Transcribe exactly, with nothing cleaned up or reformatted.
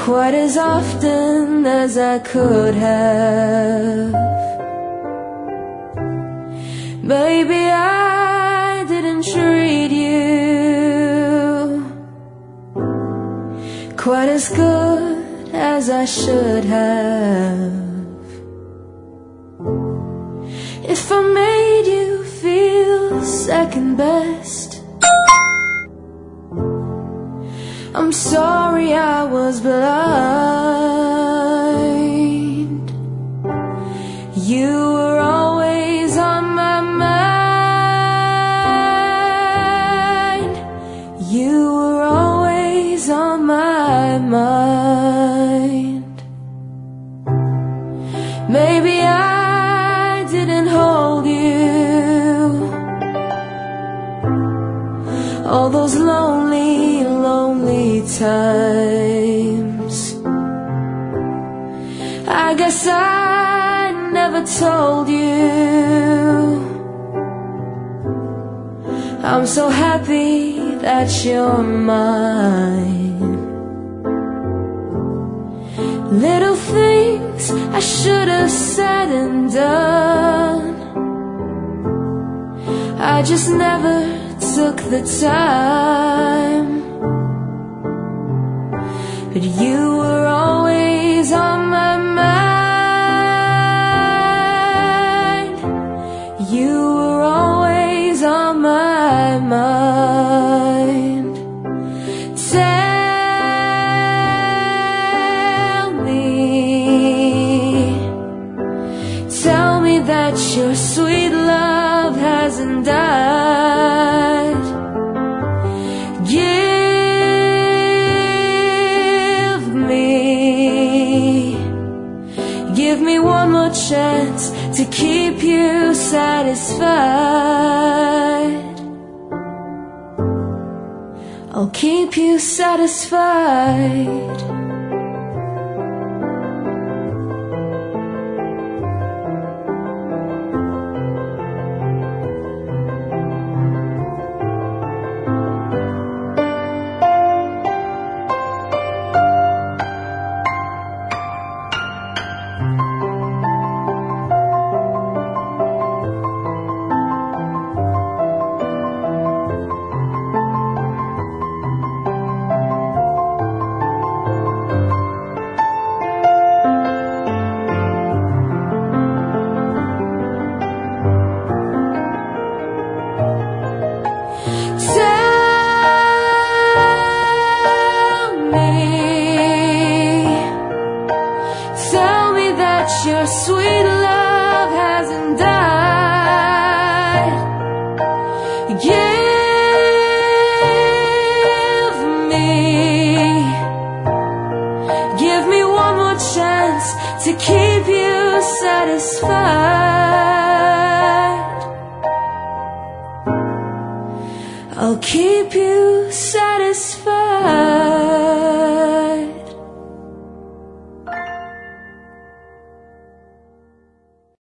quite as often as I could have. Maybe I didn't treat you quite as good as I should have. If I made you feel second best, I'm sorry I was blind. You were always on my mind. You were always on my mind. Maybe I didn't hold you all those lonely, lonely times. I guess I never told you I'm so happy that you're mine. Little things I should have said and done, I just never took the time. But you were always on my mind. You were always on my mind. Tell me, tell me that your sweet love hasn't died. Give me, give me one more chance to keep you satisfied. I'll keep you satisfied. Your sweet love hasn't died. Give me, give me one more chance to keep you satisfied. I'll keep you satisfied.